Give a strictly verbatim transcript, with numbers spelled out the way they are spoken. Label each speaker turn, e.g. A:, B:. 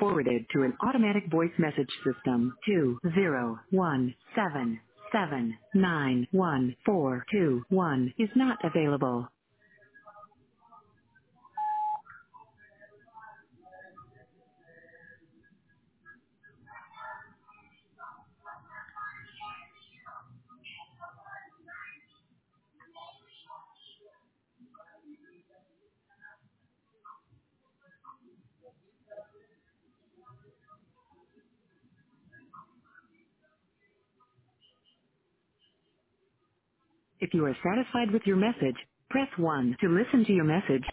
A: forwarded to an automatic voice message system. Two zero one seven seven nine one four two one is not available. If you are satisfied with your message, press one to listen to your message.